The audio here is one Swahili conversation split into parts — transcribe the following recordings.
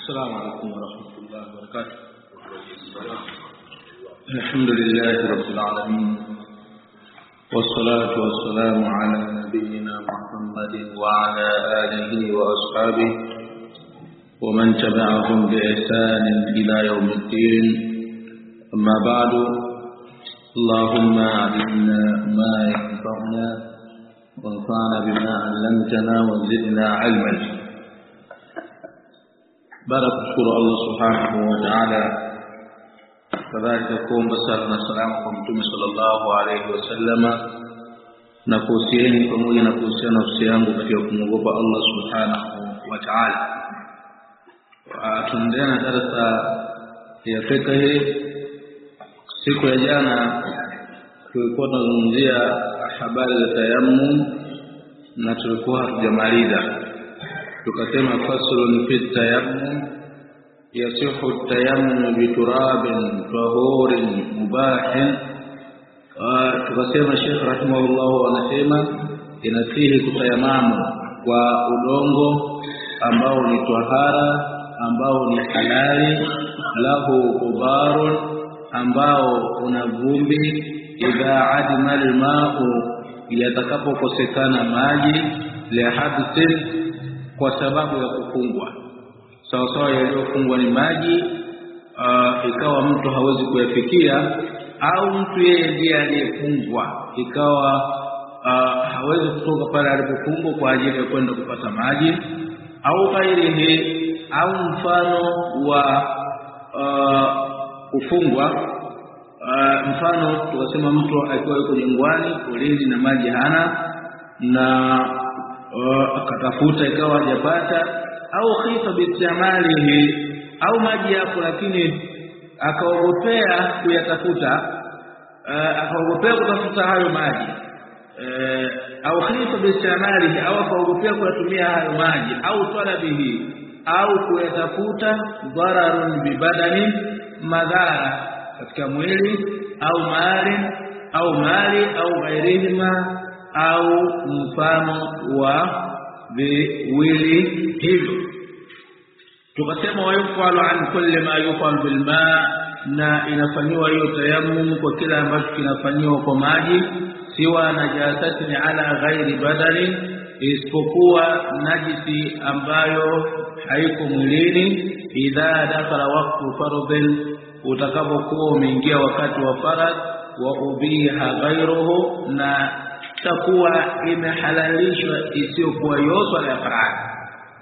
السلام عليكم ورحمة الله وبركاته. الحمد لله رب العالمين، والصلاة والسلام على نبينا محمد وعلى آله وأصحابه ومن تبعهم بإحسان إلى يوم الدين. أما بعد، اللهم علمنا ما ينفعنا وانفعنا بما علمتنا وزدنا علما. بارك الله سبحانه وتعالى kadhalika kuomba sala na salamu kwa Mtume sallallahu alayhi wasallam, na kuhusieni pamoja na kuhusiana nafsi yangu katika kumwogopa Allah subhanahu wa ta'ala. Tunaendelea na darasa ya fiqh. Siku ya jana tulikuwa tunazungumzia habari za tayammum na tulikuwa hatujamaliza. Tukasema faslun fi tayammum yasihu at-tayammum bi turabin tahurin mubahin. Tukasema Sheikh rahimahullah anasema inasihi kutayamamu kwa udongo ambao ni tahara, ambao ni halali, lahu ubarun, ambao una vumbi, idha adima al-ma'u, yatakapokosekana maji, li hadithin, kwa sababu ya kufungwa. Sawa yaliyofungwa ni maji, ikawa mtu hawezi kuyafikia, au mtu yeye ndiye aliyefungwa ikawa hawezi kutoka pale alipofungwa kwa ajili ya kwenda kupata maji, au ghairihi, au mfano wa kufungwa. Mfano tukasema mtu akiwa yuko jangwani polini na maji hana, na akatafuta ikawa hajapata, au khifa bitamalihi, au maji yapo lakini akaogopea kuyatafuta, akaogopea kutafuta hayo maji, au khifa bitamalihi, au akaogopea kuyatumia hayo maji, au talabihi, au kuyatafuta, dararun bibadani, madhara katika mwili, au mali au ghairihima, au mfano wa viwili hivyo. Tukasema wayufalu an kulli ma yufalu bil ma, na inafanywa hiyo tayammum kwa kila ambacho kinafanywa kwa maji, siwa najasati ala ghairi badani, isipokuwa najisi ambayo haiko mwilini. Idha dakhala waqtu fardhin, utakapokuwa umeingia wakati wa faradh, wa ubiha ghairuhu, na takuwa imehalalishwa isiyokuwa hiyo swala ya faradhi.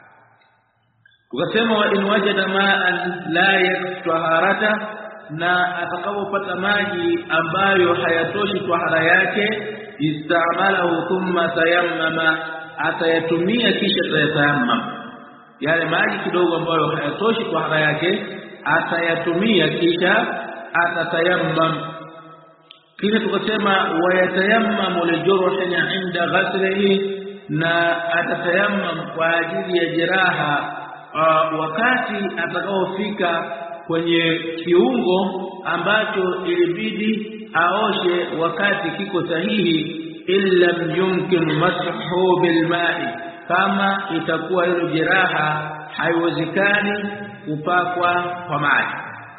Tukasema wa in wajada ma'an la yaktaharata, na atakapopata maji ambayo hayatoshi tahara yake, istamalahu thumma tayammama, atayatumia kisha tayammam. Yale maji kidogo ambayo hayatoshi tahara yake atayatumia kisha atatayammam. Kisha tukasema wayatayammamu lijurhin 'inda ghaslihi, na atatayammam kwa ajili ya jeraha wakati atakaofika kwenye kiungo ambacho ilibidi aoshe wakati kiko sahihi, illa yumkin mashu bil ma'i, kama itakuwa hilo jeraha haiwezekani kupakwa kwa maji.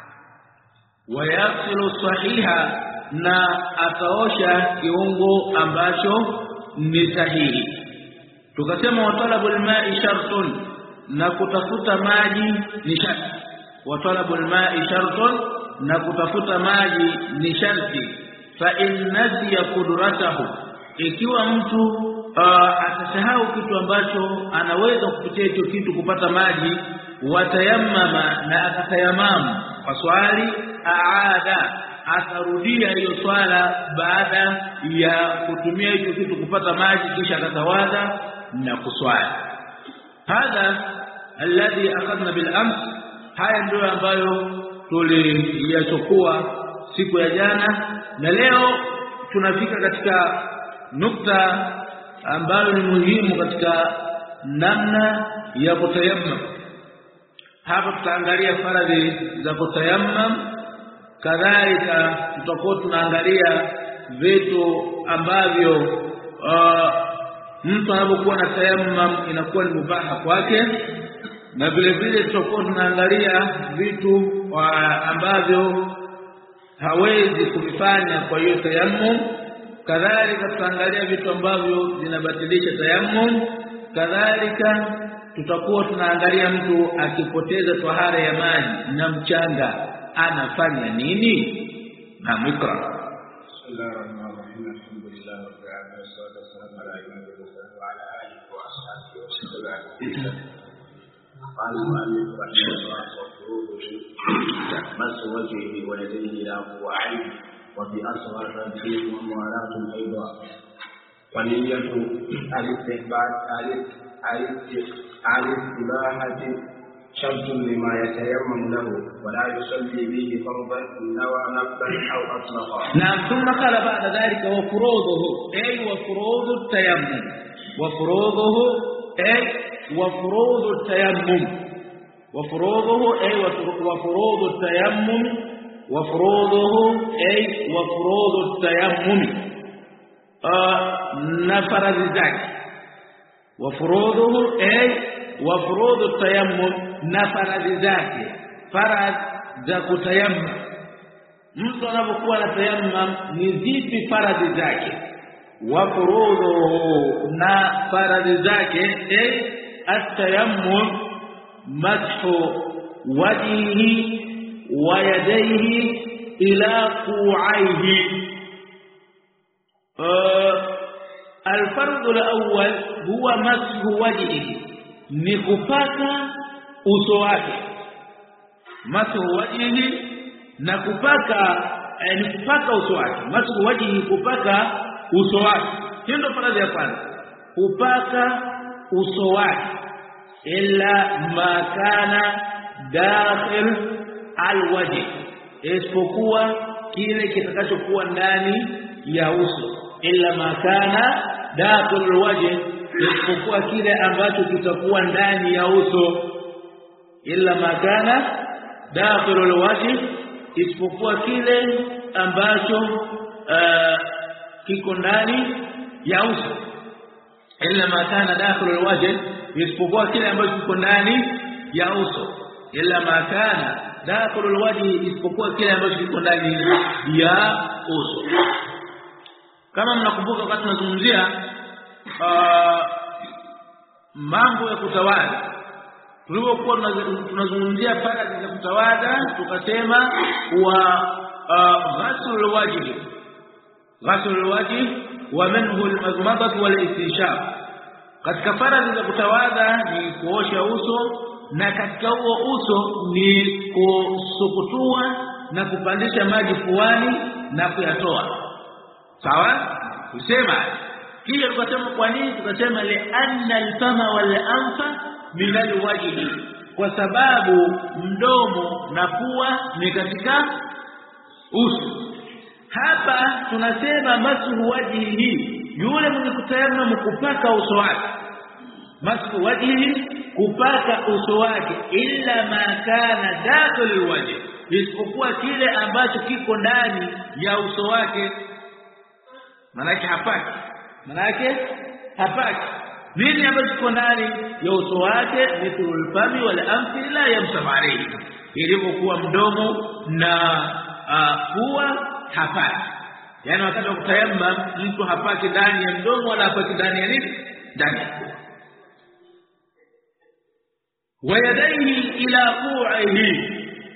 Wayaghsilu sahiha, na ataosha kiungo ambacho ni sahihi. Tukasema watalabul ma'i shartun, na kutafuta maji ni sharti. Watalabul ma'i shartun, na kutafuta maji ni sharti. Fa in nasiya qudratahu, ikiwa mtu atasahau kitu ambacho anaweza kupitia hicho kitu kupata maji, watayammama, na atatayamamu kwa swali, aada, atarudia hiyo swala baada ya kutumia hicho kitu kupata maji, kisha atatawadha na kuswali. Hadha alladhi akhadna bil ams, haya ndio ambayo tuliyachukua siku ya jana, na leo tunafika katika nukta ambayo ni muhimu katika namna ya kutayammum. Hapa tutaangalia faradhi za kutayammum, kadhalika tutakuwa tunaangalia vitu ambavyo mtu anapokuwa na tayammum inakuwa ni mubaha kwake, na vile vile tutakuwa tunaangalia vitu ambavyo hawezi kuvifanya kwa hiyo tayammum. Kadhalika tutaangalia vitu ambavyo vinabatilisha tayammum. Kadhalika tutakuwa tunaangalia mtu akipoteza tahara ya maji na mchanga anafanya nini. Na mikra Bismillahirrahmanirrahim. Alhamdulillah rabbil alamin wassalatu wassalamu ala rasulillah wa ala alihi wa ashabihi wa sallam. قال المؤلف رحمه الله وفروضه مس وجهه ويديه الى كوعيه وفي اصغر تنفيذ وموالاة ايضا ونية الاستحباب الاستباحة شرط لما يتيمم له ولا يصلي به فرضا نوى نفلا او اطلقا. نعم. ثم قال بعد ذلك وفروضه اي وفروض التيمم وفروضه اي وفروض التيمم وفروضه أي وفروض التيمم وفروضه أي وفروض التيمم نفرض ذلك وفروضه أي وفروض التيمم نفرض ذلك فرض ذاك تيمم. mtu anapokuwa na tayammum ni zipi faradhi zake? Wafuruduhu, na faradhi zake التيمم مسح وجهه ويديه إلى كوعيه. الفرض الأول هو مسح وجهه نكupaka uso wake. Mashu wajhihi na kupaka nikupaka uso wake. Mashu wajhihi kupaka uso wake. Hiyo ndio faradhi ya kwanza, kupaka uso wake. Illa ma kana dakhil alwajh, isipokuwa kile kitakachokuwa ndani ya uso. Illa ma kana dakhil alwajh, isipokuwa kile ambacho kitakuwa ndani ya uso. Illa ma kana dakhil alwajh, isipokuwa kile ambacho kiko ndani ya uso. Illa ma kana dakhil alwajh, isipokuwa kile ambacho kiko ndani ya uso. Illa ma kana dakhil alwajh, isipokuwa kile ambacho kiko ndani ya uso. Kama mnakumbuka wakati tunazungumzia mambo ya kutawadha, tulipokuwa tunazungumzia faradhi za kutawadha, tukasema wa ghusl alwajh wa minhu almadmadah wal istinshaq. Katika faradhi za kutawadha ni kuosha uso, na katika huo uso ni kusukutua na kupandisha maji puani na kuyatoa. Sawa? Tusema kisha tukasema kwa nini? Tukasema li'anna al-fama wal-anfa min al-wajhi, kwa sababu mdomo na pua ni katika uso. Hapa tunasema mashu wajhihi, yule mwenye kutayammum kupaka uso wake. Mashu wajhihi, kupaka uso wake. Illa ma kana dakhil alwajh, isipokuwa kile ambacho kiko ndani ya uso wake. Manake hapaki. Nini ambacho kiko ndani ya uso wake? Mithlul fami wal anfi la yamsah alayhi, ilivyokuwa mdomo na pua hapaki. Yani wakati wa kutayammum mtu hapaki ndani ya mdomo wala hapaki ndani ya nini? Ndani ya pua. Wayadaihi ila ku'ihi,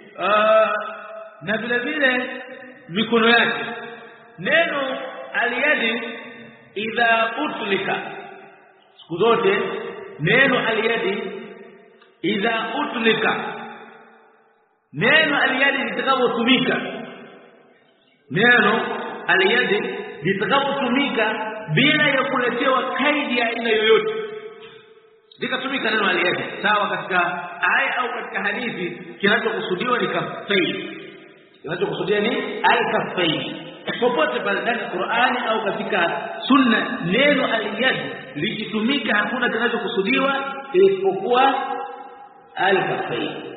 na vile vile mikono yake. Neno aliyadi idha utlika, siku zote neno aliyadi idha utlika, neno aliyadi litakapotumika, neno aliyadi litakapotumika bila ya kuletewa kaidi ya aina yoyote, likatumika neno aliyadi sawa katika aya au katika hadithi, kinachokusudiwa ni kaffaini. Kinachokusudia ni al-kaffaini. Popote pale ndani ya Qur'ani au katika Sunna, neno al-yad likitumika hakuna kinachokusudiwa isipokuwa al-kaffaini.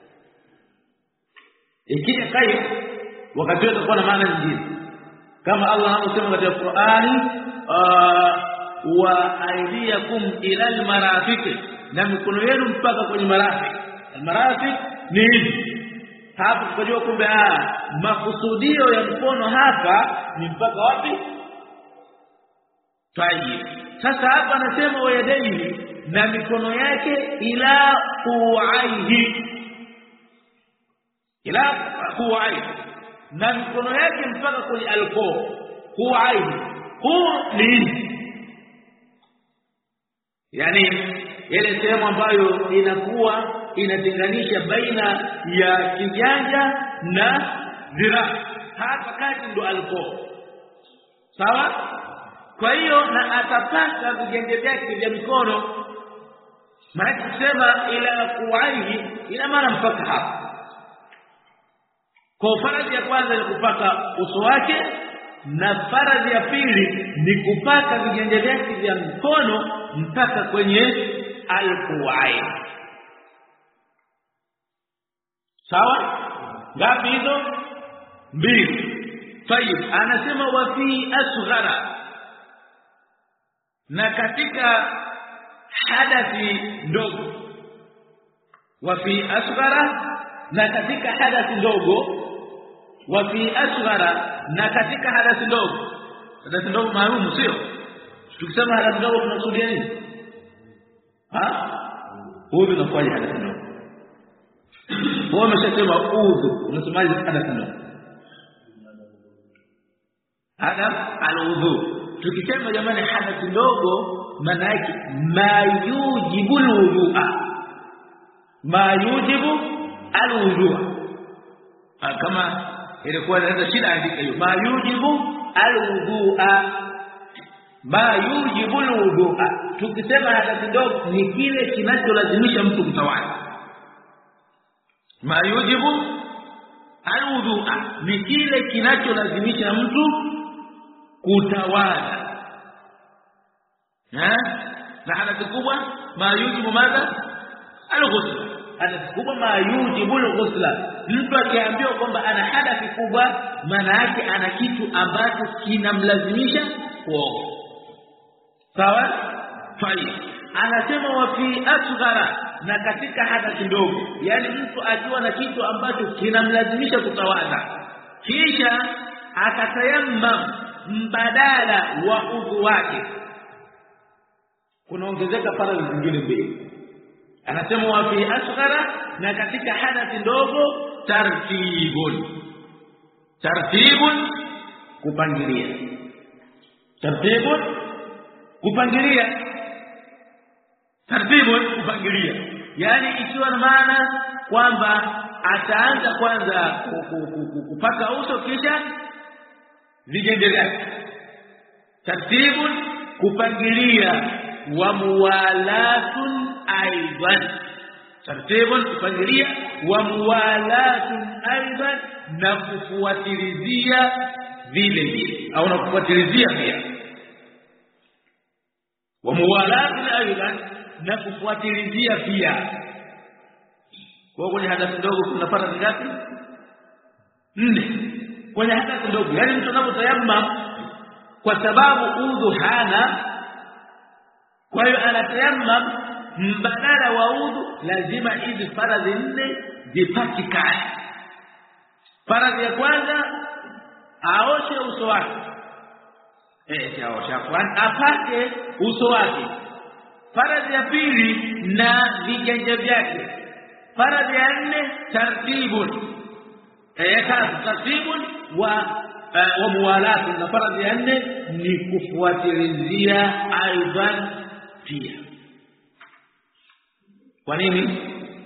Ikija kai wakati wote kwa maana nyingine, kama Allah anasema katika Qur'ani wa aydiyakum ila al-marafiq na mikono yenu mpaka kwenye marafiq. Almarafiq ni hivi. Hapo tukajua kumbe makusudio ya mkono hapa ni mpaka wapi? Tayyib. Sasa hapa anasema wayadaihi, na mikono yake ila kuaihi, ila kuaihi, na mikono yake mpaka kwenye alqo. Kuaihi ni yani ile sehemu ambayo inakuwa inatenganisha baina ya kiganja na dhiraa, hapa kati ndo alqo. Sawa? Kwa hiyo na atapata viganja vyake vya mikono. Maana kusema ila kuaihi ina maana mpaka hapa. Kwa faradhi ya kwanza ni kupaka uso wake, na faradhi ya pili ni kupaka viganja vyake vya mkono mpaka kwenye alquai. Sawa? Ngapi hizo? 2. Tayib, anasema wa fi asghara, na katika hadathi ndogo. Wa fi asghara, na katika hadathi ndogo. Wa fi asghara, na katika hadathi ndogo. Hadathi ndogo maalumu, sio? Tukisema hadathi ndogo tunakusudia nini? Udhu unakuwaje hadathi ndogo? Wao wamesema udhu, unasemaje hadathi ndogo? Hadath al-udhu. Tukisema jamani hadathi ndogo, maana yake mayujibu al-wudhu'a, mayujibu al-wudhu'a. Kama ilikuwa inaanza shida andika hiyo, mayujibu al-wudhu'a, mayujibu al-wudhu'a. Tukisema hadathi ndogo ni kile kinacholazimisha mtu kutawala. Mayujibu al-wudhu'a ni kile kinacholazimisha mtu kutawala. Na hadathi kubwa mayujibu madha? Al-ghusl. Hadathi kubwa mayujibu al-ghusl. Mtu akiambiwa kwamba ana hadathi kubwa, maana yake ana kitu ambacho kinamlazimisha kuoga. Sawa? Fai. Anasema wa fi asghara, na katika hadathi ndogo, yani mtu akiwa na kitu ambacho kinamlazimisha kutawadha, kisha akatayammam mbadala wa udhu wake, kunaongezeka faradhi zingine mbili. Anasema wa fi asghara, na katika hadathi ndogo, tartibun. Tartibun, kupangilia. Tartibun, kupangilia. Tartibun, kupangilia. Yani ikiwa na maana kwamba ataanza kwanza kupaka uso kisha viganja vyake. Tartibun, kupangilia. Wa muwalatun aidan. Tartibun, kupangilia. Wa muwalatun aidan, na kufuatilizia vile vile, au na kufuatilizia pia. Wa muwalatun aidan, na kufuatilizia pia. Kwa kwenye hadathi ndogo kuna faradhi ngapi? 4. Kwenye hadathi ndogo, yani mtu anapotayammam kwa sababu udhu hana, kwa hiyo anatayammam mbadala wa udhu, lazima hizi faradhi 4 zipatikane. Faradhi ya kwanza, aoshe uso wake. Aoshe kwanza, apake uso wake. Faradhi ya pili, na viganja vyake. Faradhi ya 4, tartibun. Tartibun wa muwalatu, na faradhi ya 4 ni kufuatilizia aidan pia. Kwa nini?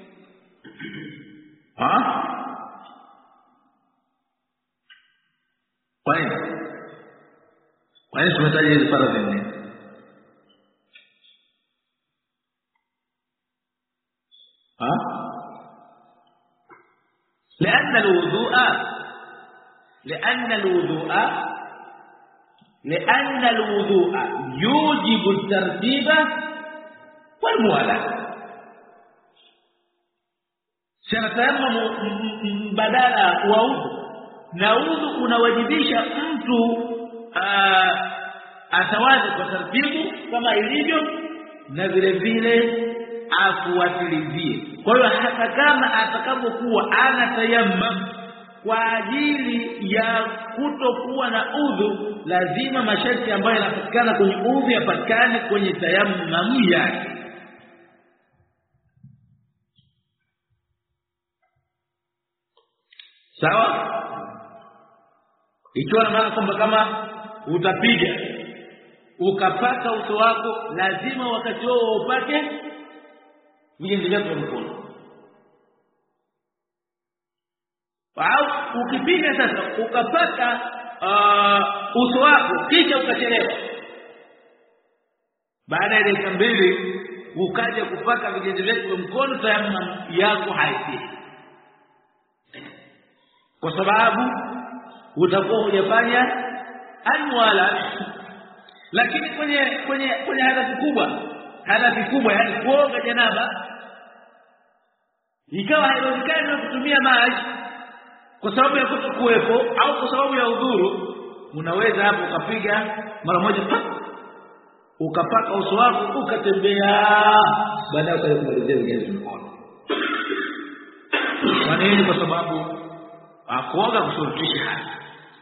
Kwa nini? Kwa nini tumetaja hizi faradhi 4? لأن الوضوء يوجب الترتيب والموالاة. Sanatayammam badala wa udhu, na udhu unawajibisha mtu atawadhi kwa taratibu kama ilivyo, na vile vile afuatilizie. Kwa hiyo hata kama atakapokuwa ana tayammum kwa ajili ya kutokuwa na udhu, lazima masharti ambayo yanapatikana kwenye udhu yapatikane kwenye tayammum yake. Sawa? Ikiwa na maana kwamba kama utapiga ukapaka uso wako, lazima wakati huo upake viganja vyako vya mkono. Au ukipiga sasa ukapaka uso wako kisha ukachelewa, baada ya dakika 2 ukaja kupaka viganja vyako vya mkono, tayammum yako haisihi, kwa sababu utakuwa hujafanya anwala. Lakini kwenye hadathi kubwa yani kuoga janaba, ikawa haiwezekani kutumia maji kwa sababu ya kutokuwepo au kwa sababu ya udhuru, unaweza hapo ukapiga mara moja ukapaka uso wako ukatembea, baadaye ukamalizia viganja mkono. Kwa nini? Kwa sababu kuoga kushurutisha haya.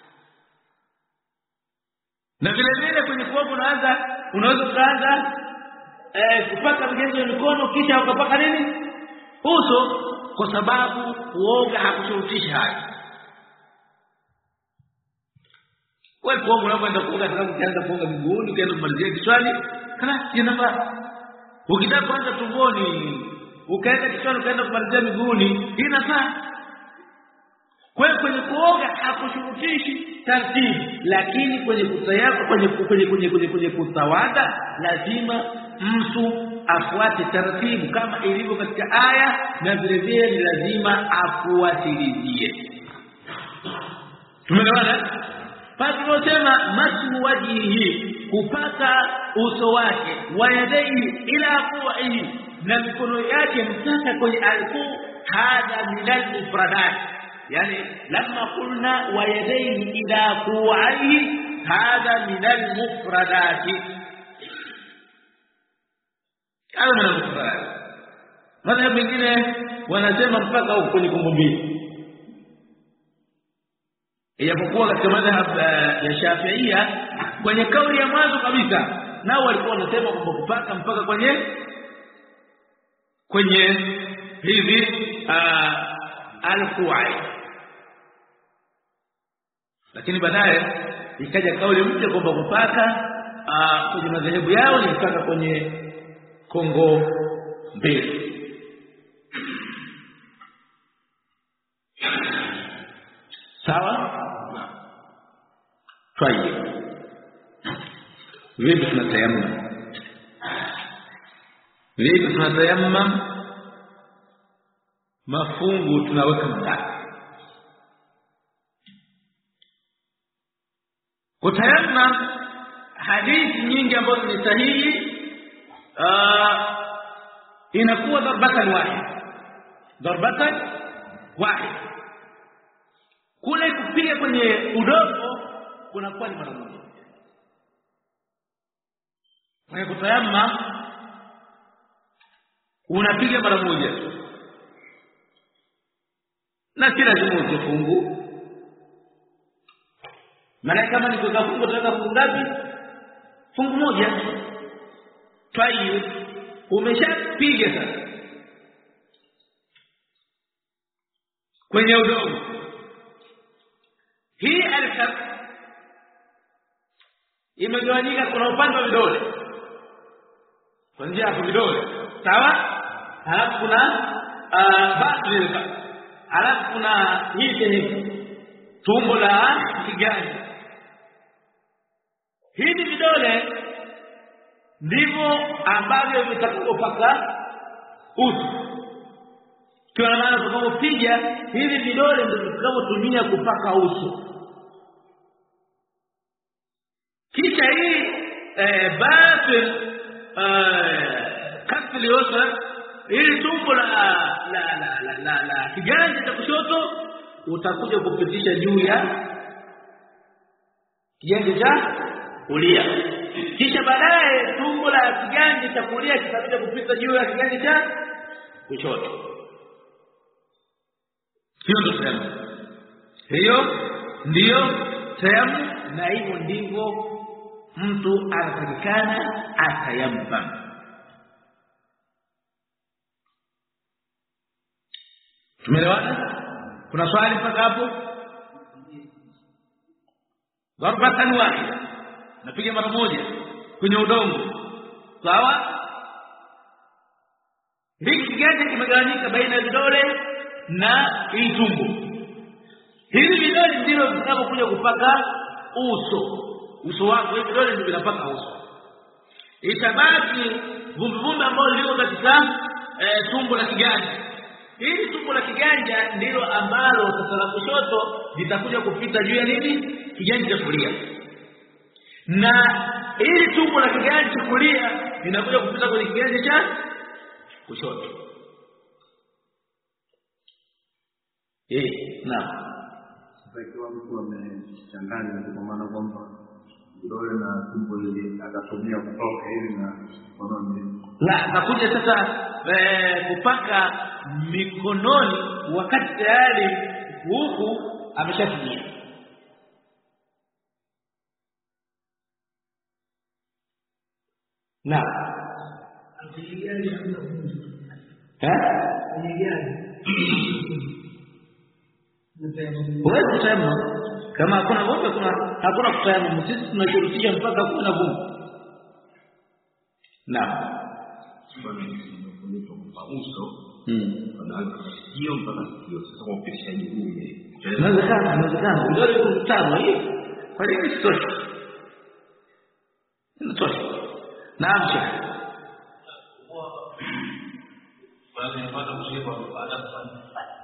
Na vile vile kwenye kuoga unaweza kuanza kupaka viganja vya mikono kisha ukapaka nini uso, kwa sababu kuoga hakushurutisha haya. Wewe kuoga unapoenda kuoga, ukianza kuoga miguuni ukianza kumalizia kichwani, kana inafaa. Ukitaka kuanza tumboni ukaenda kichwani ukaenda kumalizia miguuni, inafaa. Kwa hiyo kwenye kuoga hakushurutishi taratibu, lakini kwenye kutayako kwenye kutawada lazima mtu afuate taratibu kama ilivyo katika aya, na vile vile ni lazima afuatilizie. Tumeelewana? Pale tunasema masu wajihi, kupaka uso wake, wa yadaihi ila kuwahi, na mikono yake mpaka kwenye alku, hadha minal mufradat. يعني لما قلنا ويديه إلى كوعيه هذا من المفردات، هذا من المفردات. ماذا mengine wanasema mpaka huko kwenye kombo mbili, ijapokuwa katika madhhab ya Shafi'ia kwenye kauli ya mwanzo kabisa nao walikuwa wanasema kwamba kupaka mpaka kwenye hivi al-ku'ay, lakini baadaye ikaja kauli mpya kwamba kupaka kwenye madhehebu yao ni mpaka kwenye kongo mbili. Sawa? Tayeb. Vipi tunatayammum? Mafungu tunaweka ndani. Kutayammum, hadithi nyingi ambazo ni sahihi inakuwa darbatan wahid. Kule kupiga kwenye udongo kunakuwa ni mara moja. Kwa kutayammum unapiga mara moja, na kila jumu ufungu. Maana kama ni kufunga tunataka fungu ngapi? Fungu moja. Tayeb, umeshapiga sasa kwenye udongo. Hii alkaf imegawanyika, kuna upande wa vidole kwa njia ya vidole, sawa? Halafu kuna batili, halafu kuna hii tumbo la kiganja. Hivi vidole ndivyo ambavyo vitakapopaka uso. Kwa maana tutakapopiga hivi vidole ndio tutakapotumia kupaka uso. Kisha hii batil kafli uso, ili tumbo la kiganja cha kushoto utakuja kupitisha juu ya kiganja cha kulia. kisha baadaye tumbo la kiganja cha kulia kitakuja kupita juu ya kiganja cha kushoto. Hiyo ndio tayammum, na hivyo ndivyo mtu anatakikana atayammam. Tumeelewana? Kuna swali mpaka hapo? Darbatan wahida, napiga mara moja kwenye udongo, sawa? Hiki kiganja kimegawanyika baina ya vidole na hii tumbo. Hivi vidole ndivyo vinavyokuja kupaka uso wako. Hivi vidole ndivyo vinapaka uso. Itabaki vumbi ambalo liko katika tumbo la kiganja. Hili tumbo la kiganja ndilo ambalo sasa la kushoto litakuja kupita juu ya nini? Kiganja cha kulia. Na hili tumbo la kiganja cha kulia linakuja kupita kwenye kiganja cha kushoto. Naam. Sasa ikiwa mtu amechanganya kwa maana kwamba vidole na tumbo hili akatumia kutoka hivi na mkononi. La, nakuja sasa kupaka mikononi wakati tayari huku ameshatumia. Na wewe kusema kama hakuna vumbi, hakuna kusema sisi tunashurutisha mpaka kuna vumbi. Naam. Uso hiyo mpaka hiyo sasa kwa upishaji huu inawezekana ndio mtano hii. Kwa nini sitosha? Inatosha. Naam sheikh. Basi napata kusema baada ya kufanya.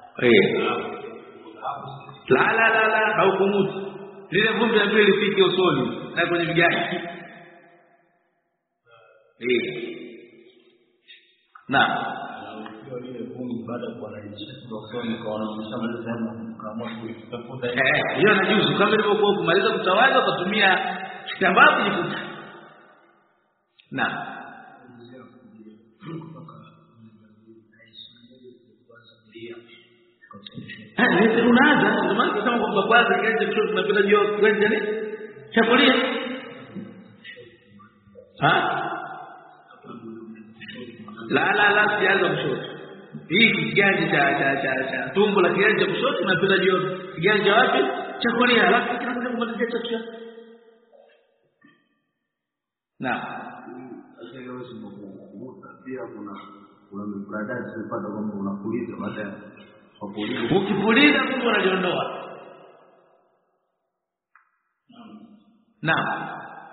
La au kumuti. Lile vumbi la mbele lifike usoni na kwenye viganja. Naam. Hiyo inajuzu kama ilivyokuwa kumaliza kutawadha kutumia kitambaa kujifuta. Naam. Unaanza ndio maana tunasema kwamba kwanza kianze kushoto tunapenda juu kwenye nini? Chakulia. La sianza kushoto. Hii kiganja cha tumbo la kiganja kushoto tunapenda juu. Kiganja wapi? Chakulia. Alafu kinakuja kumalizia cha kushoto. Pia kuna mfradati zipata kwamba unapuliza baada ya kupuliza. Ukipuliza Mungu analiondoa. Naam.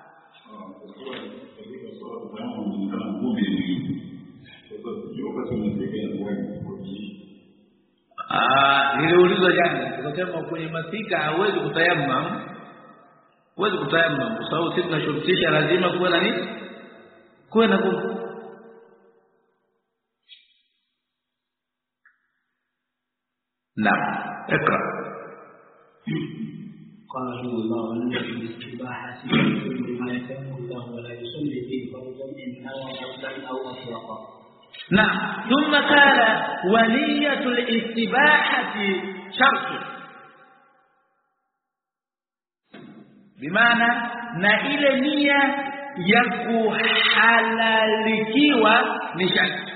Niliulizwa jana tukasema kwenye masika hauwezi kutayammam. Huwezi kutayammam kwa sababu sisi tunashurutisha lazima kuwe na nini? Kuwe na vumbi. نعم اقرأ. قال رحمه الله أن الاستباحة بما يكره الله ولا يصلي فيه فرضا إن نوى فرضا أو أطلقا. نعم. ثم قال ونية الاستباحة شرط، بمعنى na ile nia ya kuhalalikiwa ni sharti.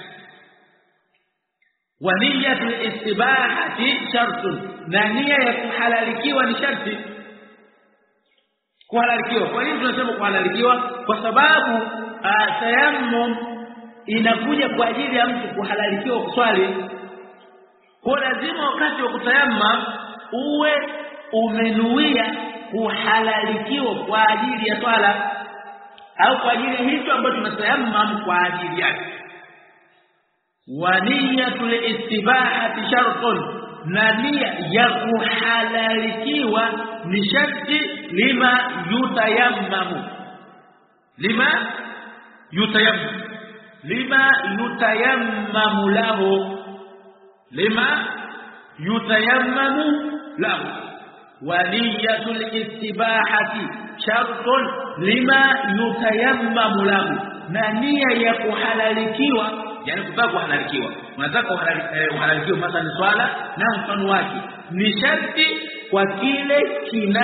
Wa niyatul istibahati shartun, na nia ya kuhalalikiwa ni sharti. Kuhalalikiwa, kwa nini tunasema kuhalalikiwa? Kwa sababu tayammum inakuja kwa ajili ya mtu kuhalalikiwa kuswali. Kwa lazima wakati wa kutayammum uwe umenuia kuhalalikiwa kwa ajili ya swala au kwa ajili ya hicho ambacho tunatayammum kwa ajili yake. Wa niyatul istibahati shartun, na nia ya kuhalalikiwa ni sharti lima yutayammamu. Lima yutayammamu lahu. Lima yutayammamu lahu. waliyatul istibahati shartun lima yutayammamu lahu, na nia ya kuhalalikiwa, yani kutaka kuhalalikiwa, unataka kuhalalikiwa mathalan swala na mfano wake, ni sharti kwa kile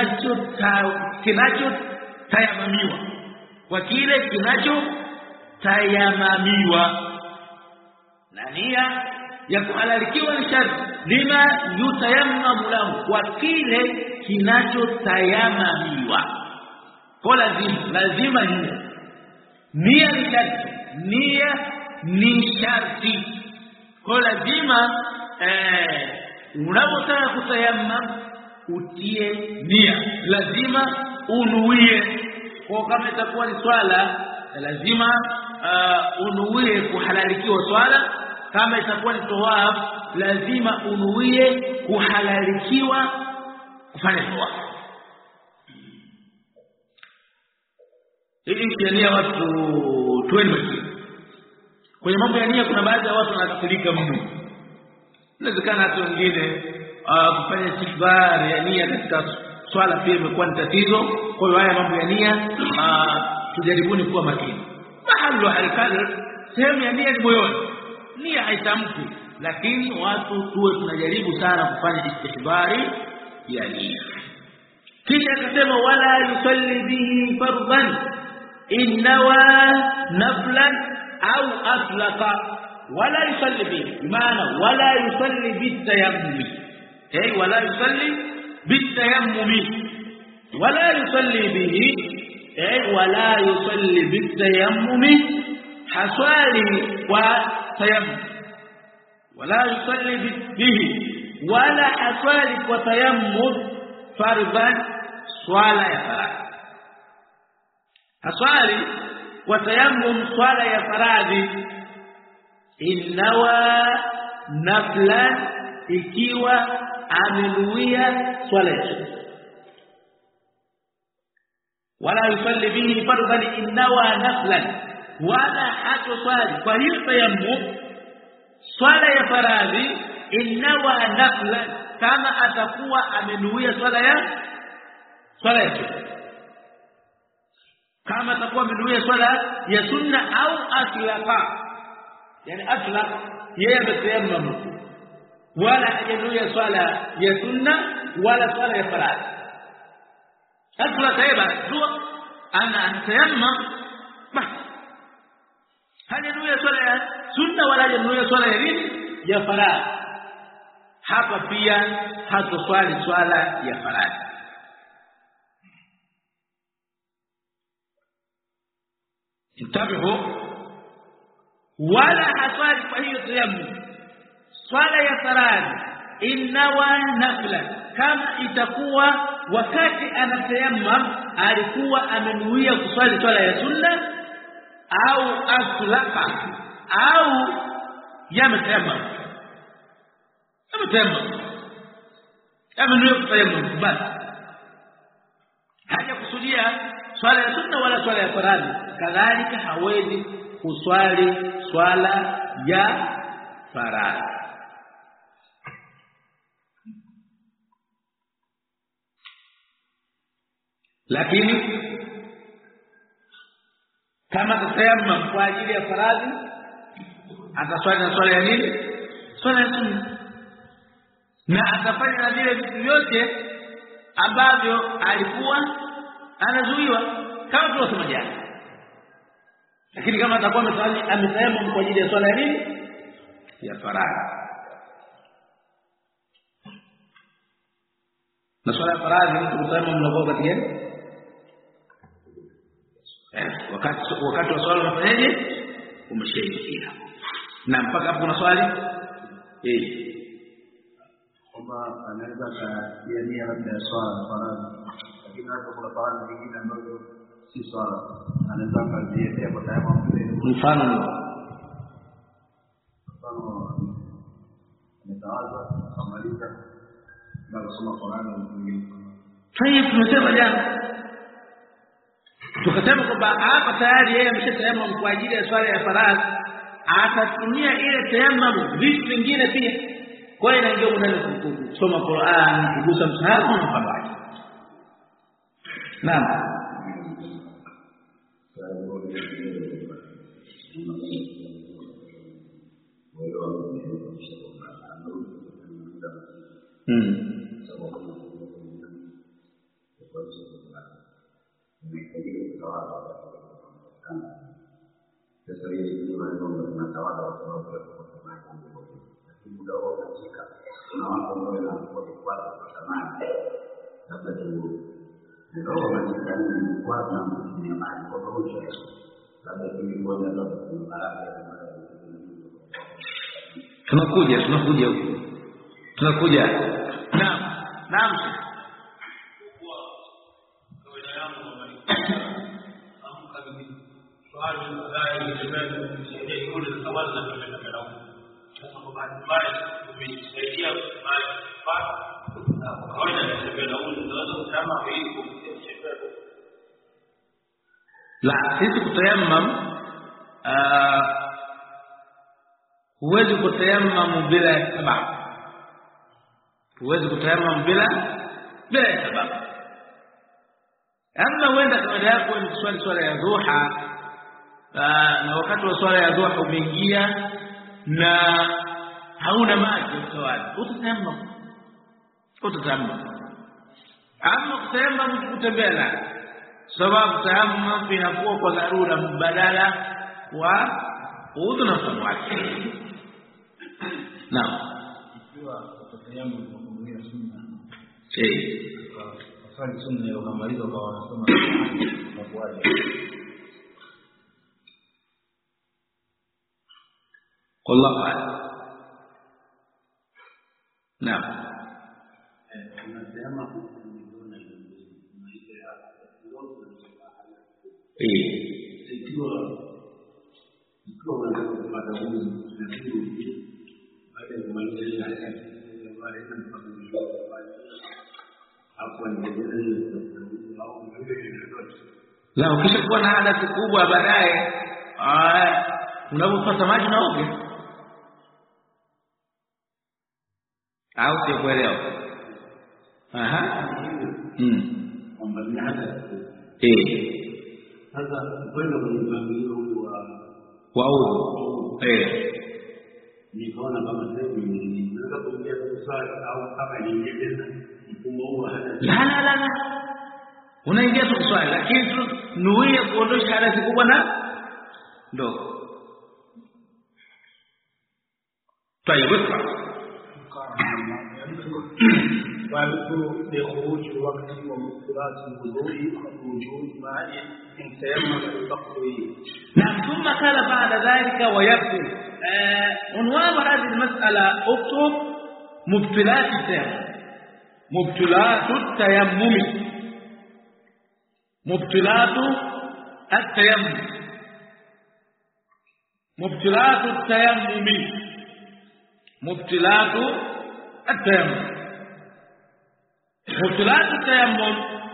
kinachotayamamiwa, kwa kile kinachotayamamiwa. Na nia ya kuhalalikiwa ni sharti lima yutayammamu lahu, kwa kile kinachotayamamiwa. Kwa lazima nia ni sharti, nia ni sharti. Kwa lazima unapotaka kutayammam utie nia, lazima unuie. Kwa kama itakuwa ni swala lazima unuie kuhalalikiwa swala, kama itakuwa ni tawaf lazima unuie kuhalalikiwa kufanya tawaf. Ili nia watu tuende makini. Kwenye mambo ya nia kuna baadhi ya watu wanatafilika mno. Inawezekana hata wengine kufanya istihbar ya nia katika swala pia imekuwa ni tatizo. Kwa hiyo haya mambo ya nia tujaribuni kuwa makini. Mahali halikali sehemu ya nia ni moyoni. Nia haitamki, lakini watu tuwe tunajaribu sana kufanya istihbari ya nia. Kisha akasema wala yusalli bihi fardhan innawa naflan au atlaqa, wala yusalli bihi, maana wala yusalli bitayammumi, wala yusalli bitayammumi, wala yusalli bihi, wala yusalli bitayammumi, haswali wa tayammum, wala yusalli bihi, wala haswali kwa tayammum fardhan, swala ya faradhi. Haswali kwa tayammum swala ya faradhi innawa naflan, ikiwa amenuia swala ya sunna. Wala yusalli bihi fardhan innawa naflan, wala hatuswali kwa hiyo tayammum swala ya faradhi innawa naflan, kama atakuwa amenuia swala ya sunna, kama atakuwa amenuia swala ya sunna au atlaqa, yani atlaq yeye ametayammam wala hajanuia swala ya sunna wala swala ya faradhi. Atlaq yeye tu ana anatayammam basi, hajanuia swala ya sunna wala hajanuia swala ya nini, ya faradhi. Hapa pia hatoswali swala ya faradhi. Intabihu, wala haswali kwa hiyo tayammum swala ya faradhi innawa nafla, kama itakuwa wakati anatayammam alikuwa amenuia kuswali swala ya sunna au atlaqa au yamtayammam, amenuia kutayammam basi, haja kusudia swala ya sunna wala swala ya faradhi. Kadhalika hawezi kuswali swala ya faradhi. Lakini kama atayammam kwa ajili ya faradhi, ataswali na swala ya nini, swala ya sunna, na atafanya na vile vitu vyote ambavyo alikuwa anazuiwa kama tulivyosema jana. Lakini kama atakuwa ametayammam kwa ajili ya swala ya nini, ya faradhi, na swala ya faradhi mtu kutayammam mnakuwa wakati gani? Wakati wa swala unafanyaje? Umeshaingia. Na mpaka hapo kuna swali kwamba anaweza kuania labda swala faradhi, lakini hapo kuna faradhi nyingine ambazo si swala, anaweza kuziendea kwa tayammum mbele. Mfano ametawaza kumaliza na kusoma Qur'an nyingine. Tumesema jana, tukasema kwamba hapa tayari yeye ameshatayammam kwa ajili ya swala ya faradhi, atatumia ile tayammum vitu vingine pia. kwa hiyo inaingia ndani kusoma Qur'an, kugusa msahafu na mfano. Naam. Sasa hivi ndio tunatawala watu kwa lakini muda wao unafika na watu ambao wanakuwa kwa samani labda tu ndio wanajitahidi kwa na msimamizi kwa pamoja labda tulikuwa na baraka tunakuja huko tunakuja. Naam kwa kawaida yangu amka bibi swali la ibada ni yule kawala na tumeenda sasa kwa bahati mbaya tumejisaidia kwa kawaida na tembea huko ndio kama hiyo la sisi kutayammam huwezi kutayammam bila sababu, huwezi kutayammam bila sababu. Ama wenda kawaida yako ni swala ya dhuha na wakati wa swala ya dhuha umeingia na hauna maji uswali, utayammam. Ama kutayammam kutembea na sababu tayammum inakuwa kwa dharura mbadala wa udhu na mfano wake. Naam. Ikiwa utayammum kwa kumwia sunna. Swali sunna ile ukamaliza kwa wanasema kwa kuaje. Wallahu a'lam. Naam. Unasema ikiwa unataka kupata nguvu baada ya kumaliza ile harakati ya wale na mpangilio hapo ndio au la ukishakuwa na hadathi kubwa baadaye unapopata maji na oge au sio kuelewa? kwamba ni hadathi sasa kwenda kwenye mpangilio wa udhu nikaona kama sasa ninaweza kuingia kwenye swali au kama niingie tena mfumo huu hadathi. La unaingia tu swali lakini nuia kuondosha hadathi kubwa na ndogo. Tayebeka لخروج الوقت ومقتضيات الوضوء ووجود ماء تيمم الفقر. نعم. ثم قال بعد ذلك ويبطل. عنوان هذه المسألة اكتب مبطلات التيمم. مبطلات التيمم. مبطلات التيمم. مبطلات التيمم. مبطلات التيمم. مبطلات التيمم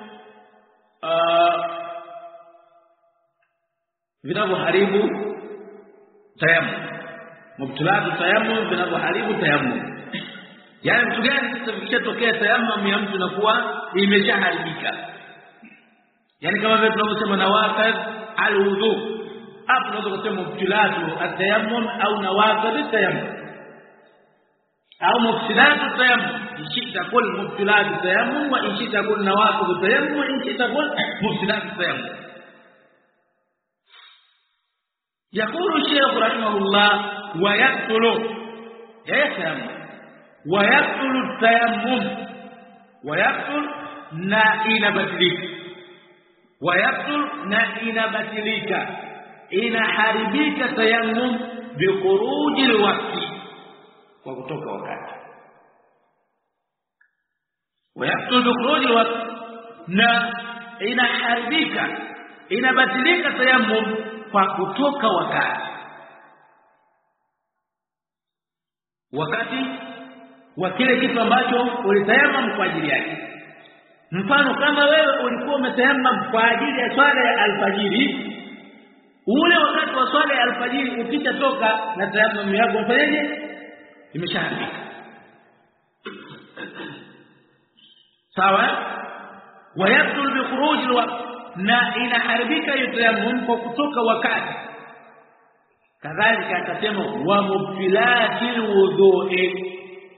vinavyoharibu tayammum. Mubtilatu tayammum vinavyoharibu tayammum. Yaani mtu gani sasa vikishatokea tayammum ya mtu nakuwa imeshaharibika. Yaani kama vile tunavyosema nawaqid al-wudu. Hapo tunaweza kusema mubtilatu at-tayammum au nawaqid at-tayammum. au mufsidatu tayammum. Ishita kul mufsidatu tayammum wa ishita kul nawaqid tayammum wa ishita kul mufsidatu tayammum. يقول الشيخ رحمه الله ويقتل يتيمم ويقتل التيمم ويقتل نائن بدلك ويقتل نائن بدلك إن حربيك تيمم بخروج الوقت وكتوك وقت ويقتل بخروج الوقت إن حربيك إن بدلك تيمم kwa kutoka wakati wa kile kitu ambacho ulitayamam kwa ajili yake. Mfano kama wewe ulikuwa umetayamam kwa ajili ya swala ya alfajiri, ule wakati wa swala ya alfajiri ukishatoka na tayamam yako mfanyaje? Imeshaharibika. sawa. Wayabtul bi khuruj alwaqt, na inaharibika yatayammum kwa kutoka wakati. Kadhalika akasema wa mubtilatil wudu'i,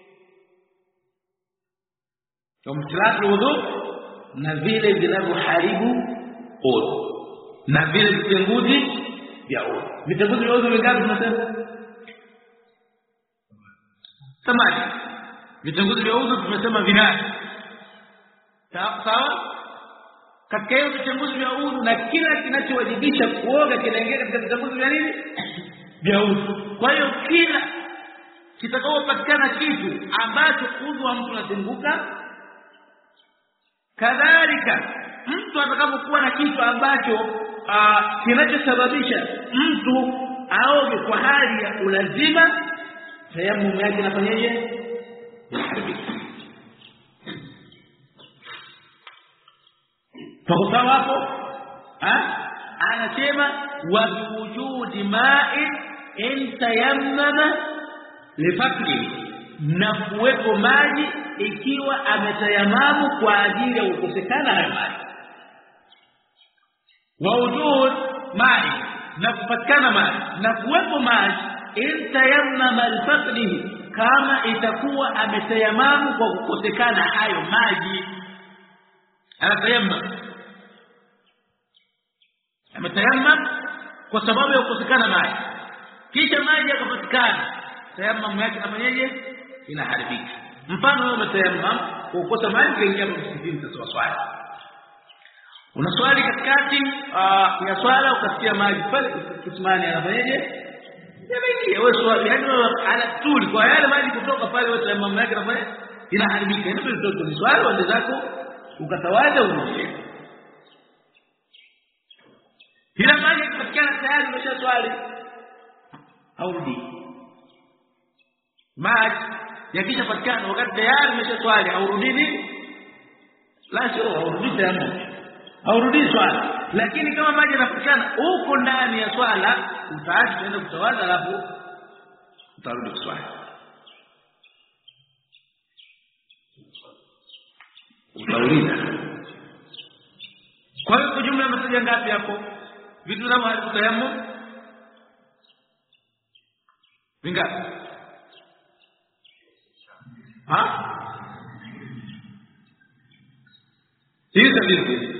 wa mubtilatil wudu', na vile vinavyoharibu udhu, na vile vitenguzi vya udhu. Vitenguzi vya udhu vingapi tunasema? Samadi. Vitenguzi vya udhu tumesema vinane. Sawa? Katika hiyo vitenguzi vya udhu, na kila kinachowajibisha kuoga kinaingia katika vitenguzi vya nini? Vya udhu. Kwa hiyo kila kitakapopatikana kitu ambacho udhu wa mtu unatenguka, kadhalika mtu atakapokuwa na kitu ambacho kinachosababisha mtu aoge kwa hali ya ulazima, tayammum yake inafanyaje? Kwa hapo anasema wa wujudi ma'in in tayammama lifaqdi, na kuwepo maji ikiwa ametayamamu kwa ajili ya kukosekana hayo maji. Wa wujud ma'i, na kupatikana maji, na kuwepo maji in tayammama lifaqdi, kama itakuwa ametayamamu kwa kukosekana hayo maji. Anatayammam, ametayammam kwa sababu ya kukosekana maji, kisha maji yakapatikana, tayammum yake inafanyaje? Inaharibika. Mfano wewe umetayammam kwa kukosa maji, kaingia msikitini, sasa swali, una swali katikati ya swala ukasikia maji pale kisimani, anafanyaje? Yameingia wewe swali, yani ala tuli kwa yale maji kutoka pale, wewe tayammum yake inaharibika. Ndio ndio ni swali wende zako ukatawaza urudi. Ila maji kupatikana tayari umesha swali, haurudi. Maji yakishapatikana wakati tayari umesha swali, haurudi nini? La sio, haurudi tayari, haurudi swali. Lakini kama maji yanapatikana huko ndani ya swala, utaacha kwenda kutawadha, alafu utarudi kuswali. Utauliza. Kwa hiyo kwa jumla mtaja ngapi hapo? Vitu vinavyo tayammum vingapi? Hizi vipi?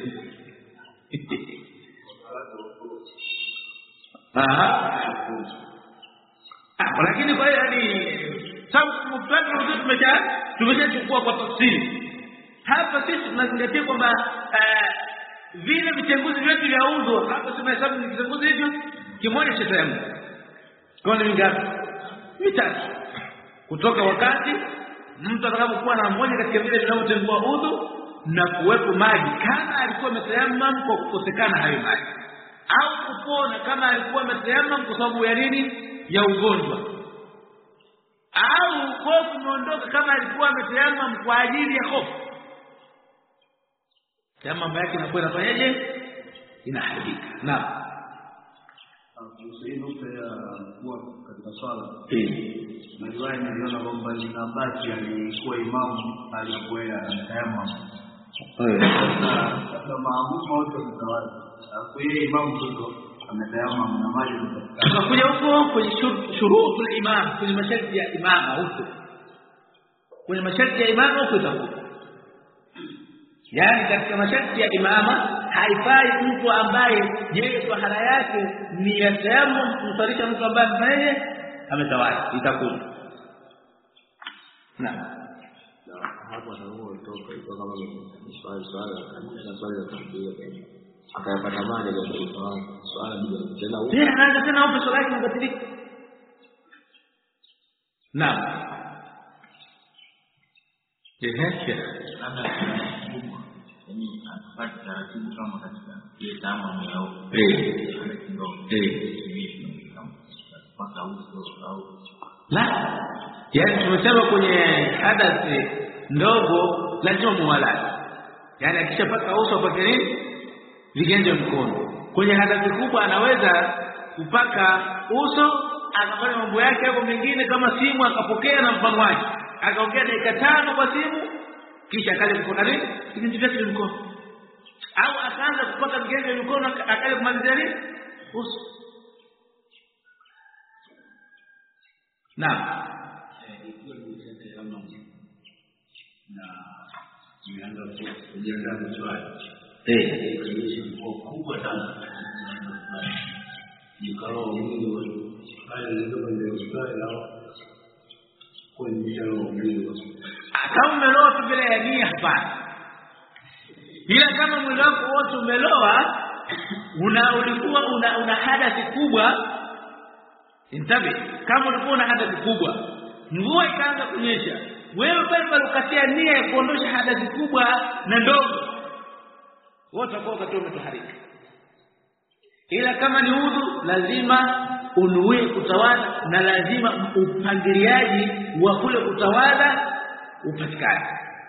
Lakini kwa hiyo yani sababu mfano tumeshachukua kwa tafsiri. Hapa sisi tunazingatia kwamba vile vitenguzi vyetu vya udhu, hapa sema hesabu ni vitenguzi hivyo kimoja cha tayammum. Kwa nini ngapi? Vitatu. Kutoka wakati mtu atakapokuwa na mmoja katika vile vinavyotengua udhu, na kuwepo maji kama alikuwa ametayammum kwa kukosekana hayo maji, au kupona kama alikuwa ametayammum kwa sababu ya nini? Ya ugonjwa, au hofu imeondoka kama alikuwa ametayammum kwa ajili ya hofu. Kama mambo yake inakuwa inafanyaje? Inaharibika. Naam. Kuhusu ya kuwa katika swala, na riwaya niliona kwamba linabaki alikuwa imamu alikuwa anatayammum. Sasa maamuzi wote mtawazi. Kwa hiyo imamu ndio ametayammum na maji yanapatikana. Tunakuja huko kwenye shurutul imam, kwenye masharti ya imama huko. Kwenye masharti ya imama huko itakuwa. Yaani katika masharti ya imama haifai mtu ambaye yeye tahara yake ni ya tayammum kumsalisha mtu ambaye ametawala, itakuwa. Naam. Hapo anaoa kutoka kama swala la kumbia akayapata maji ya swala bila tena huko. Tena anaanza tena hapo swala yake inabatilika. Naam. Ni apate taratibu kama katika ile tamu yao. Paka uso au la. Yaani tumesema kwenye hadathi ndogo lazima muwala. Yaani akishapaka uso apake nini? Viganja mkono. Kwenye hadathi kubwa anaweza kupaka uso, akafanya mambo yake hapo mengine kama simu akapokea na mfano wake. Akaongea dakika 5 kwa simu, kisha akaja kupaka nini viganja vyake vya mkono, au akaanza kupaka viganja vya mkono akaja kumalizia nini uso. Naam, nimeanza kujiandaa swali kwa kubwa sana nikalo mwili pale ndio ndio swali lao kwa njia mwili kama umeloa tu bila ya nia hapana, ila kama mwili wako wote umeloa ulikuwa una hadathi kubwa, intabi, kama ulikuwa una hadathi kubwa mvua ikaanza kunyesha, wewe pale ukatia nia ya kuondosha hadathi kubwa na ndogo, wote wako wakati umetoharika. Ila kama ni udhu lazima unuie kutawadha, na lazima upangiliaji wa kule kutawadha upatikane.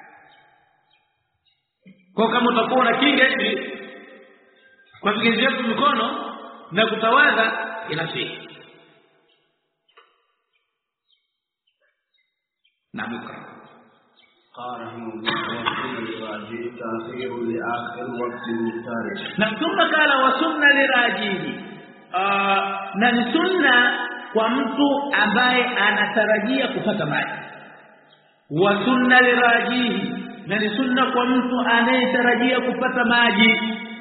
Kwa kama utakuwa na kinga hivi kwa viganja vyako mikono na kutawadha inafika. نعم. قال رحمه الله تأخير لآخر وقت المختار. نعم. ثم قال وسنة لراجيه na ni sunna kwa mtu ambaye anatarajia kupata maji. Wa sunna lirajihi, na ni sunna kwa mtu anayetarajia kupata maji.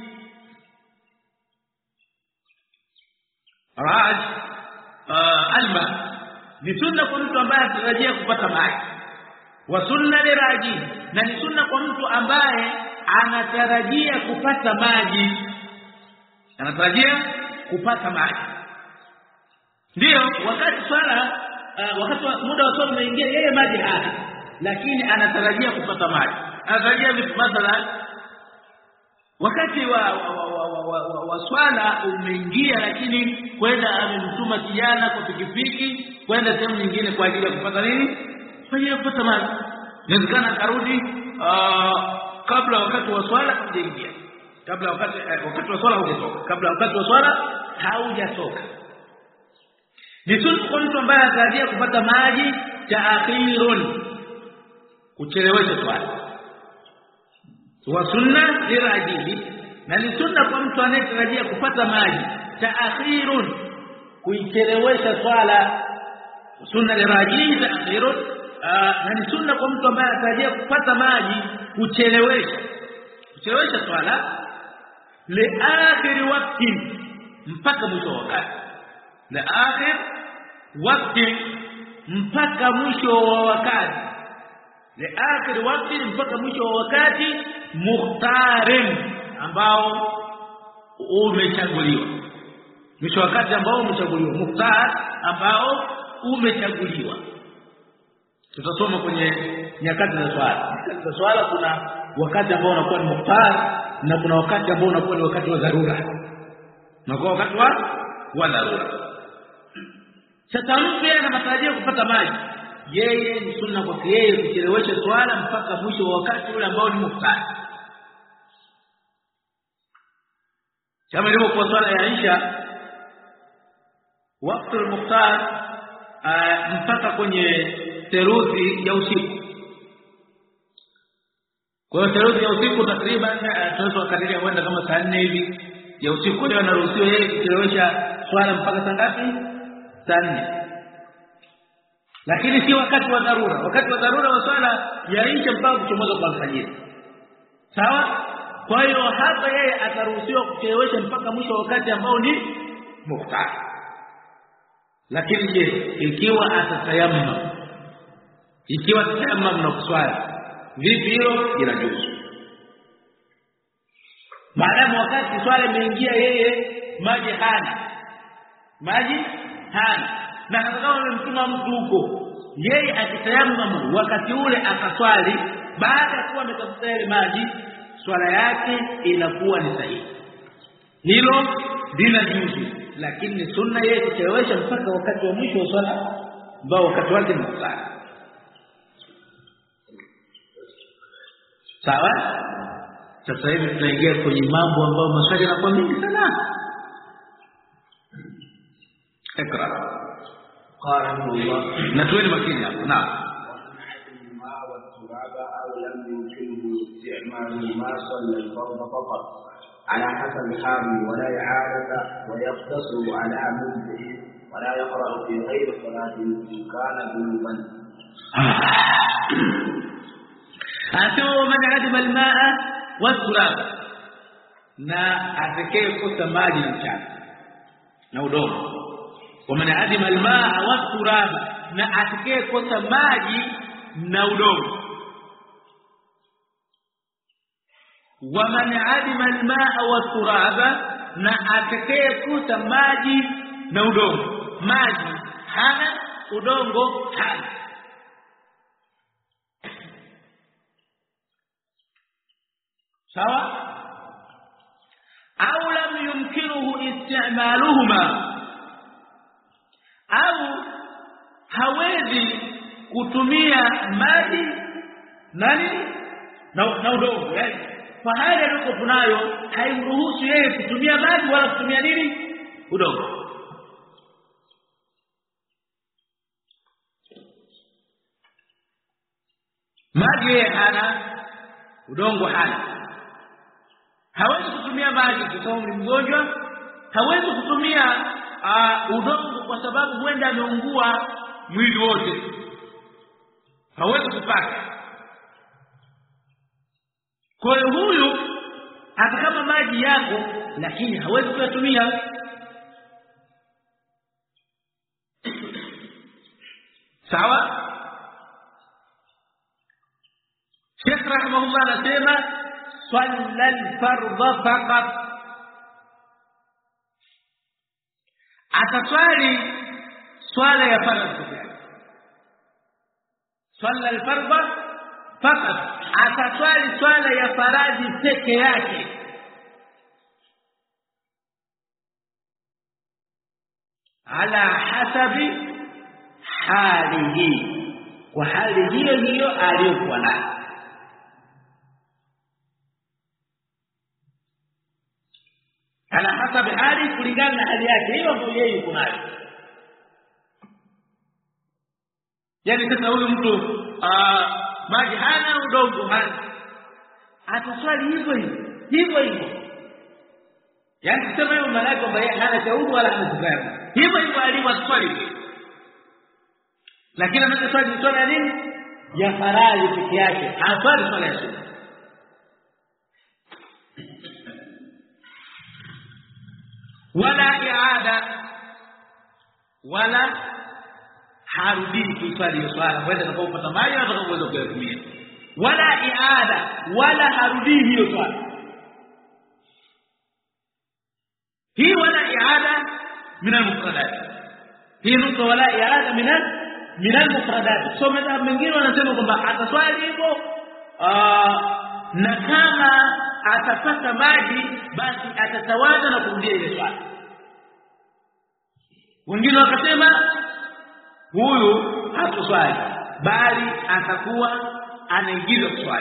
Raj alma ni sunna kwa mtu ambaye anatarajia kupata maji. Wa sunna lirajihi, na ni sunna kwa mtu ambaye anatarajia kupata maji. Anatarajia kupata maji. Ndio wakati swala wakati muda wa swala unaingia, yeye maji hana, lakini anatarajia kupata maji. Anatarajia vipi? Mathalan wakati wa swala umeingia, lakini kwenda amemtuma kijana kwa pikipiki kwenda sehemu nyingine kwa ajili ya kupata nini? Kwa ajili ya kupata maji. Inawezekana akarudi kabla wakati wa swala hajaingia, kabla wakati wa swala hujatoka, kabla wakati wa swala haujatoka. Ni sunna kwa mtu ambaye anatarajia kupata maji ta'khirun, kuchelewesha swala. Wa sunna lirajihi, na ni sunna kwa mtu anayetarajia kupata maji ta'khirun, kuichelewesha swala. Sunna lirajihi ta'khirun, na ni sunna kwa mtu ambaye anatarajia kupata maji kuchelewesha swala liakhir waqti, mpaka mwisho wa wakati. Liakhir waqti, mpaka mwisho wa wakati. Liakhir waqti, mpaka mwisho wa wakati. Mukhtarin, ambao umechaguliwa. Mwisho wa wakati ambao umechaguliwa. Mukhtar, ambao umechaguliwa. Tutasoma kwenye nyakati za swala. Nyakati za swala kuna wakati ambao unakuwa ni mukhtar, na kuna wakati ambao unakuwa ni wakati wa dharura. Na kwa wakati wa dharura, sasa mtu ana matarajio kupata maji, yeye ni sunna kwake yeye kuchelewesha swala mpaka mwisho wa wakati ule ambao ni mukhtar. Kama ilivyo kwa swala ya Isha, wakati wa mukhtar mpaka kwenye theluthi ya usiku. Kwa hiyo theluthi ya usiku takriban tunaweza kukadiria kwenda kama saa 4 hivi ya usiku, ndio anaruhusiwa yeye kuchelewesha swala mpaka saa ngapi? Saa 4. Lakini si wakati wa dharura. Wakati wa dharura wa swala ya Isha mpaka kuchomoza kwa alfajiri. Sawa? Kwa hiyo hapa yeye ataruhusiwa kuchelewesha mpaka mwisho wa wakati ambao ni mukhtar. Lakini je, ikiwa atatayammam, na kuswali, vipi hilo? Inajuzu. Maadamu wakati swala imeingia, yeye maji hana, na hata kama amemtuma mtu huko, yeye akitayammam wakati ule akaswali, baada ya kuwa ametafuta ile maji, swala yake inakuwa ni sahihi. Hilo linajuzu, lakini ni sunna yeye kuchelewesha mpaka wakati wa mwisho wa swala ambao wakati wake ni mukhtar. Sawa? Sasa hivi tunaingia kwenye mambo ambayo maswali yanakuwa mengi sana. Ikra. قال الله na tuweni makini hapo. Naam. والتراب أو لم يمكنه استعمال ما صلى الفرض فقط على حسب الحال ولا إعادة ويقتصر على مجزئ ولا يقرأ في غير صلاة إن كان جنوبا. أتوا من عدم الماء والتراب na atakayekosa maji na udongo. ومن عدم الماء والتراب na atakayekosa maji na udongo. ومن عدم الماء والتراب na atakayekosa maji na udongo. Maji hana, udongo hana. sawa? au lam yumkinuhu isti'maluhuma, au hawezi kutumia maji na udongo. Yani kwa hali aliyokuwa nayo haimruhusu yeye kutumia maji wala kutumia udongo. Maji hana, udongo hana. Hawezi kutumia maji kwa sababu ni mgonjwa, hawezi kutumia udongo kwa sababu huenda ameungua mwili wote, hawezi kupaka. Kwa hiyo huyu hata kama maji yako lakini hawezi kuyatumia. sawa? Sheikh rahimahullah anasema صلى الفرض فقط, ataswali swala ya faradhi pekee. صلى الفرض فقط, ataswali swala ya faradhi peke yake. ala hasabi halihi, kwa hali hiyo aliyokuwa nayo. ala hasabi hali, kulingana na hali yake hiyo ndio yeye yuko nayo. Yani sasa huyu mtu maji hana, udongo hana, ataswali hivyo. Yani sema hiyo maana yake kwamba yeye hana taubu wala hana zikaya. Hivyo aliwaswali. Lakini anaswali swala nini? Ya faradhi peke yake. Haswali swala ya sunna. wala iada, wala harudi kuswali swala kwenda atakapopata maji na atakapoweza kuyatumia. wala iada, wala harudi hiyo swala. hii wala iada min al-mufradat, hii nukta wala iada min al-mufradat. So madhhabu mengine wanasema kwamba ataswali hivyo, na kama atapata maji basi atatawadha na kurudia ile swala. Wengine wakasema huyu hatuswali bali atakuwa anaigiza swali.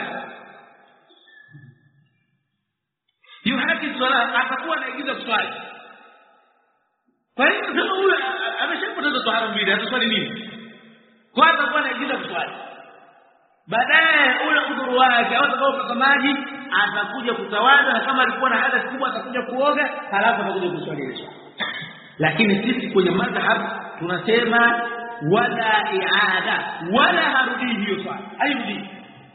Yuhaki swala, atakuwa anaigiza swali. Kwa hiyo kama huyu ameshapoteza tahara mbili, ataswali nini? Kwa atakuwa anaigiza swali. Baadaye ule udhuru wake au atakapopata maji atakuja kutawadha, na kama alikuwa na hadath kubwa atakuja kuoga, halafu atakuja kuswali ile swala. Lakini sisi kwenye madhhab tunasema wala iada, wala harudi hiyo swala, hairudi.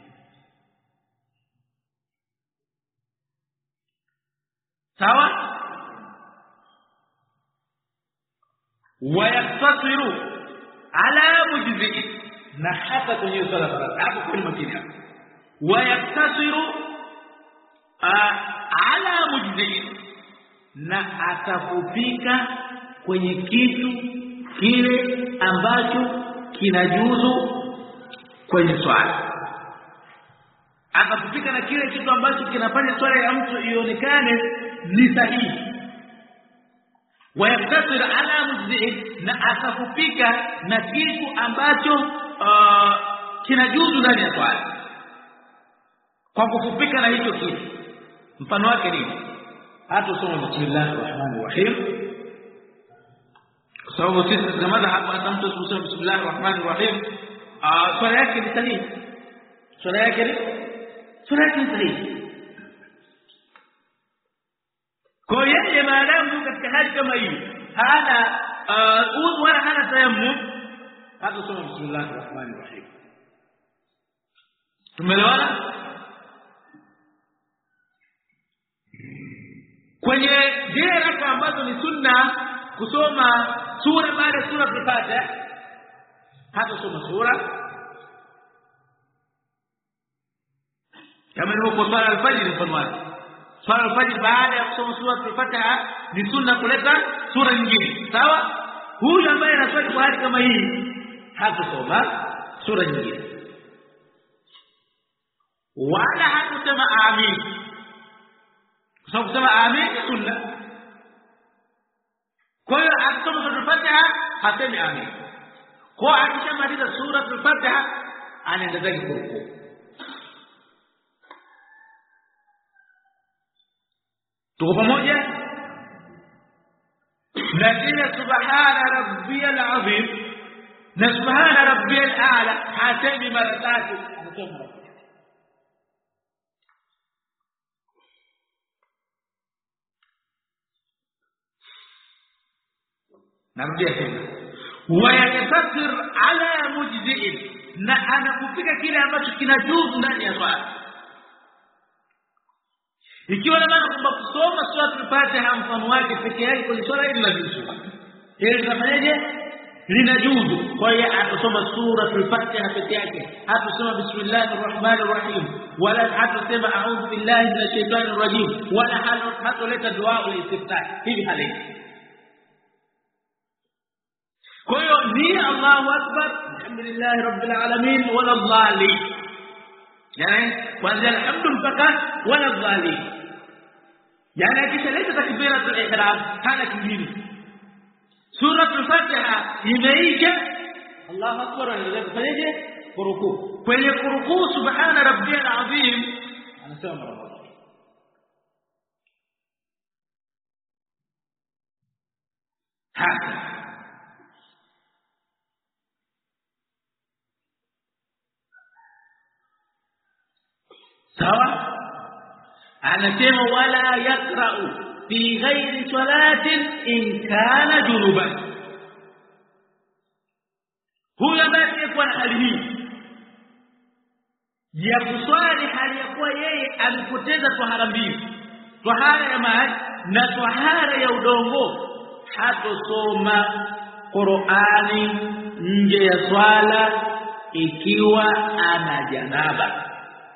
sawa? wayaktasiru ala mujzi, na hata kwenye swala hapo kwa makini hapo, wayaktasiru ala mujzi, na atafupika kwenye kitu kile ambacho kinajuzu kwenye swala. Atafupika na kile kitu ambacho kinafanya swala ya mtu ionekane ni sahihi. Wayaktasir ala mujzi, na atafupika na kitu ambacho kinajuzu ndani ya swala. Kwa kufupika na hicho kitu, mfano wake ni hata soma bismillahir rahmanir rahim, kwa sababu sisi zamani hapa hata mtu kusema bismillahir rahmanir rahim swala yake ni sahihi. swala yake sahihi. Kwa yeye maadamu katika hali kama hii hana udhu wala hana tayammum, hata soma bismillahir rahmanir rahim. Tumeelewana? Kwenye zile raka ambazo ni sunna kusoma sura baada ya sura al-Fatiha, hata soma sura kama ilivyo swala al-fajr. Mfano swala al-fajr baada ya kusoma sura al-Fatiha ni sunna kuleta sura nyingine, sawa? Huyu ambaye anaswali kwa hali kama hii hatasoma sura nyingine wala hakusema amin. Kwa kusema amin ni sunna. Kwa hiyo akisoma sura al-Fatiha hasemi amin. Kwa akishamaliza sura al-Fatiha anaenda zake kurukuu. Tuko pamoja? Na subhana rabbiyal azim na subhana rabbiyal a'la hasemi mara tatu, anasema narudia tena, wayatasir ala mujzi'in, na anakupika kile ambacho kinajuzu ndani ya swala. Ikiwa na maana kwamba kusoma sura al-Fatiha mfano wake peke yake kwenye swala hili linajuzu, hili linafanyaje? Linajuzu. Kwa hiyo atasoma sura al-Fatiha peke yake, hatasoma bismillahir rahmanir rahim, wala hatasema a'udhu billahi minash shaitanir rajim, wala hatoleta dua al-istiftah. Hivi halisi. Kwa hiyo ni Allahu akbar, alhamdulillahi rabbil alamin, wala dhalin. Yani kwanza alhamdu mpaka wala dhalin. Yani akishaleta takbiratul ihram hana kingine. Sura al-Fatiha imeisha, Allahu akbar, anaanza kufanyaje? Kurukuu. Kwenye kurukuu subhana rabbiyal azim anasema mara moja. Hapa sawa, anasema wala yakra'u fi ghairi salatin in kana junuban. Huyu ambaye alikuwa na hali hii ya kuswali hali ya kuwa yeye amepoteza tahara mbili, tahara ya maji na tahara ya udongo, hatosoma Qur'ani nje ya swala ikiwa ana janaba.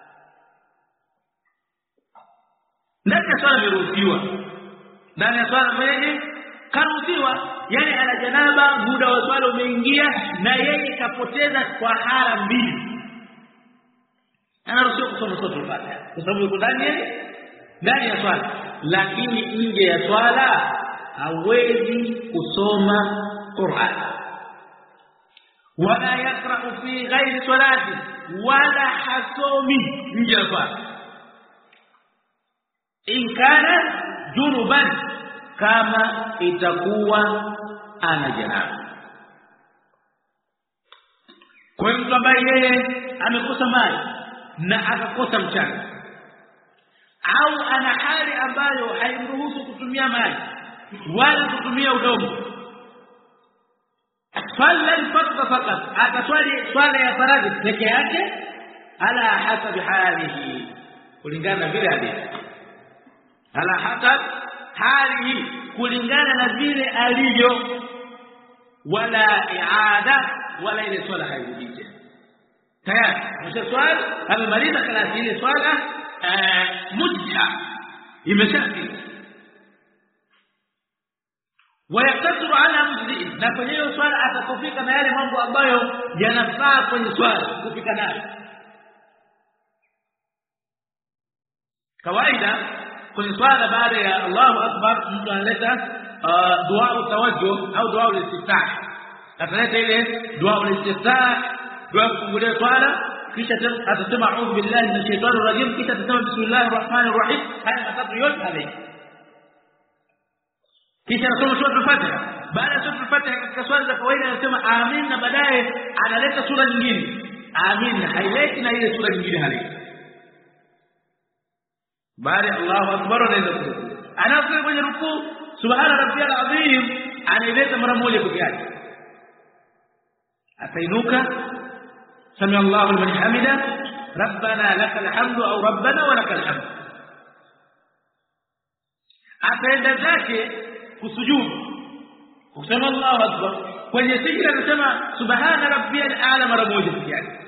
Ndani ya swala imeruhusiwa, ndani ya swala mwenye karuhusiwa, yani ana janaba, muda wa swala umeingia na yeye kapoteza tahara mbili, anaruhusiwa kusoma sura al-Fatiha kwa sababu yuko ndani ya swala. Lakini nje ya swala hawezi kusoma Qur'an. Wala yaqra'u fi ghairi salati, wala hasomi nje ya swala in kana junuban, kama itakuwa ana janaba. Kwa mtu ambaye yeye amekosa maji na akakosa mchanga, au ana hali ambayo haimruhusu kutumia maji wala kutumia udongo, swala al-fardh fakat, ataswali swala ya faradhi peke yake, ala hasabi halihi, kulingana na vile hadithi, ala hasab halihi, kulingana na vile alivyo, wala iada, wala ile swala hairudi tena. Tayari mshaswali amemaliza kalasi ile swala mujja imeshafika, wayaktasuru ala mujzi, na kwenye hiyo swala atakufika na yale mambo ambayo yanafaa kwenye swala kufika nayo. Kawaida kwenye swala baada ya Allahu akbar mtu analeta dua tawajjuh au dua al-istiftah, ataleta ile dua al-istiftah, dua kufungulia swala, kisha atasema a'udhu billahi minash shaitanir rajim, kisha atasema bismillahir rahmanir rahim. Haya matatu yote haya, kisha anasoma sura al-Fatiha. Baada ya sura al-Fatiha katika swala za kawaida anasema amin, na baadaye analeta sura nyingine, amin haileti na ile sura nyingine haleti, bali Allahu akbar anaweza kurukuu. Anapokuwa kwenye rukuu subhana rabbiyal azim anaileta mara moja pekee yake. Atainuka sami Allahu liman hamida rabbana lakal hamdu au rabbana wa lakal hamdu. Ataenda zake kusujudu kusema Allahu akbar. Kwenye sijda anasema subhana rabbiyal a'la mara moja pekee yake.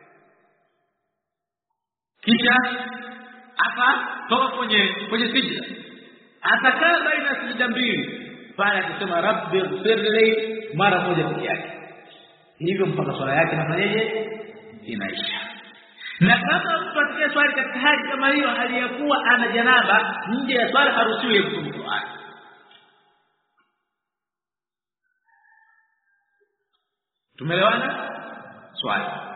Kisha akatoka kwenye sijda, atakaa baina sijda mbili, pale akisema rabbi ighfirli mara moja pekee yake. Hivyo mpaka swala yake inafanyaje? Inaisha. Na kama mpatikia swali katika hali kama hiyo, hali ya kuwa ana janaba, nje ya swala haruhusiwi kusoma Qur'an. Tumeelewana? Swali